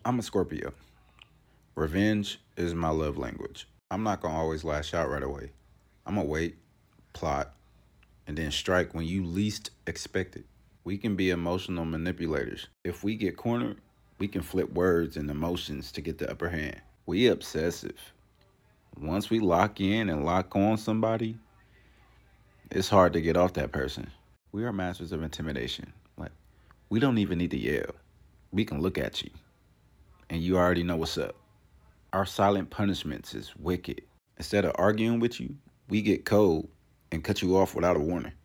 I'm a Scorpio. Revenge is my love language. I'm not going to always lash out right away. I'm going to wait, plot, and then strike when you least expect it. We can be emotional manipulators. If we get cornered, we can flip words and emotions to get the upper hand. We obsessive. Once we lock in and lock on somebody, it's hard to get off that person. We are masters of intimidation. Like, we don't even need to yell. We can look at you, and you already know what's up. Our silent punishments is wicked. Instead of arguing with you, we get cold and cut you off without a warning.